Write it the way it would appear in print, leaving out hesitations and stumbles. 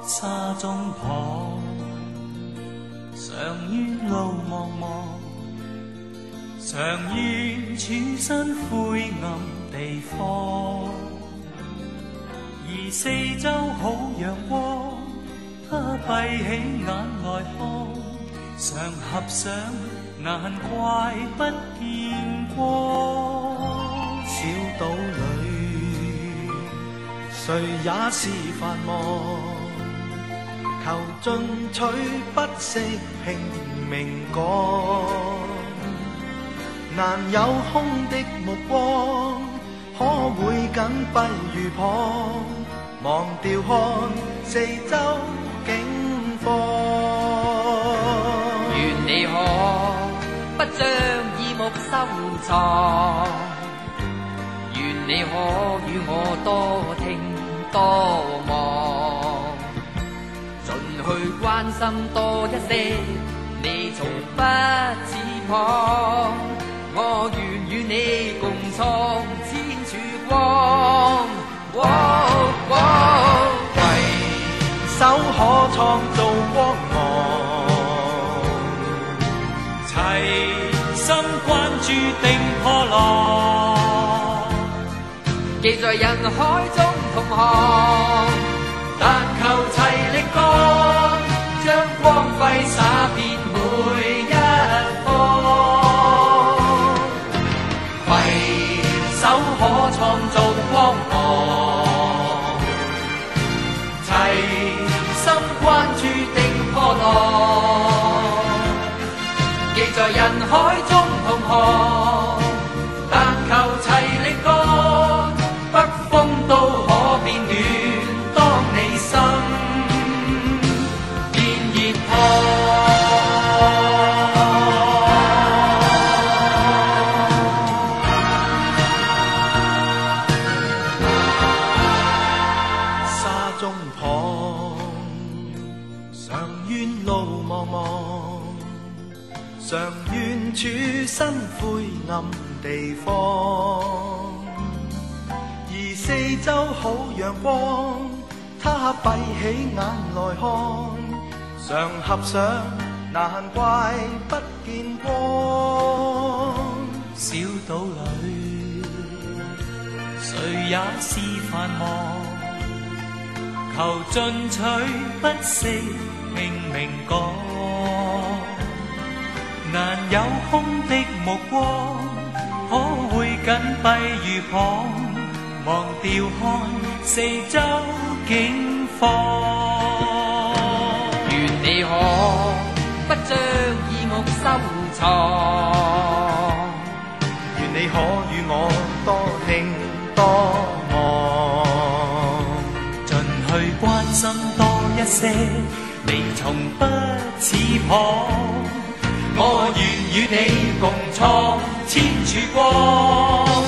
沙中旁，常怨路茫茫，常愿处身灰暗地方。而四周好阳光，他闭起眼来看，常合上眼怪不见光。 小岛里谁也是繁忙，求进取不惜拼命赶，难有空的目光，可會緊閉如蚌，忘掉看四周景況。 願你可不將耳目收藏，願你可與我多聽多望，盡去關心多一些，你從不似旁，我願與你共創千處光。 攜手可創造光芒， 齊心關注定破浪， 既在人海中同行， 但求齊力幹，將光輝灑遍每一方。攜手可創造光芒，齊心關注定破浪，既在人海中同行，但求齊力幹，北風都可變暖，當你心變熱燙。 沙中旁，常怨路茫茫，常願處身灰暗地方。而四周好陽光，他閉起眼來看，常合上難怪不見光。 小島裏誰也是繁忙，求進取不惜拼命趕，難有空的目光，可會緊閉如蚌，忘掉看四周景況。 願你可不將耳目收藏， 願你可與我多聽多望， 盡去關心多一些，你從不似旁，我願與你共創千處光。